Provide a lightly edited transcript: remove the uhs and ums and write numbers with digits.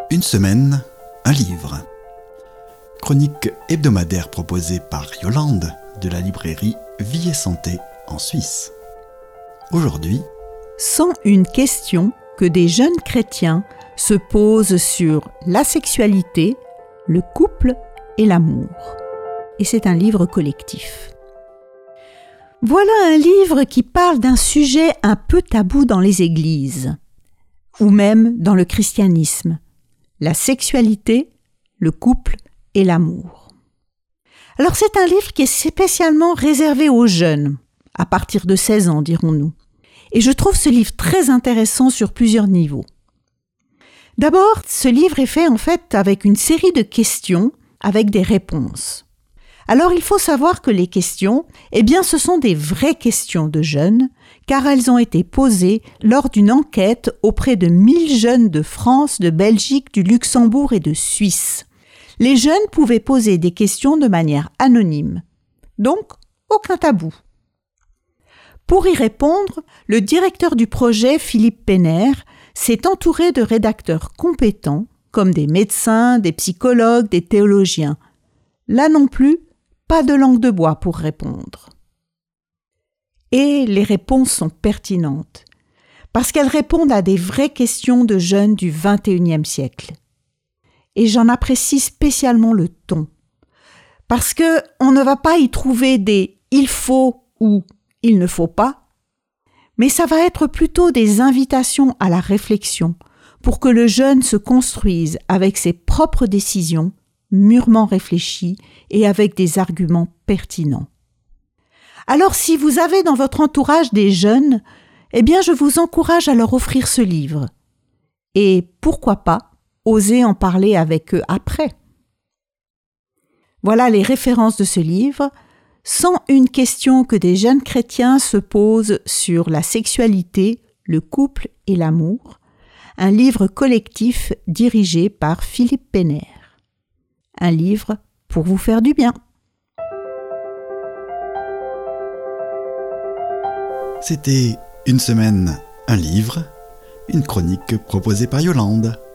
Une semaine, un livre. Chronique hebdomadaire proposée par Yolande de la librairie Vie et Santé en Suisse. Aujourd'hui, 101 questions que des jeunes chrétiens se posent sur la sexualité, le couple et l'amour. Et c'est un livre collectif. Voilà un livre qui parle d'un sujet un peu tabou dans les églises, ou même dans le christianisme. La sexualité, le couple et l'amour. Alors c'est un livre qui est spécialement réservé aux jeunes, à partir de 16 ans dirons-nous. Et je trouve ce livre très intéressant sur plusieurs niveaux. D'abord, ce livre est fait en fait avec une série de questions avec des réponses. Alors il faut savoir que les questions, ce sont des vraies questions de jeunes, car elles ont été posées lors d'une enquête auprès de 1000 jeunes de France, de Belgique, du Luxembourg et de Suisse. Les jeunes pouvaient poser des questions de manière anonyme. Donc, aucun tabou. Pour y répondre, le directeur du projet, Philippe Penner, s'est entouré de rédacteurs compétents, comme des médecins, des psychologues, des théologiens. Là non plus, pas de langue de bois pour répondre. Et les réponses sont pertinentes, parce qu'elles répondent à des vraies questions de jeunes du XXIe siècle. Et j'en apprécie spécialement le ton, parce qu'on ne va pas y trouver des « il faut » ou « il ne faut pas », mais ça va être plutôt des invitations à la réflexion pour que le jeune se construise avec ses propres décisions, mûrement réfléchies et avec des arguments pertinents. Alors si vous avez dans votre entourage des jeunes, je vous encourage à leur offrir ce livre. Et pourquoi pas, oser en parler avec eux après. Voilà les références de ce livre, 101 questions que des jeunes chrétiens se posent sur la sexualité, le couple et l'amour, un livre collectif dirigé par Philippe Penner. Un livre pour vous faire du bien. c'était Une semaine, un livre, une chronique proposée par Yolande.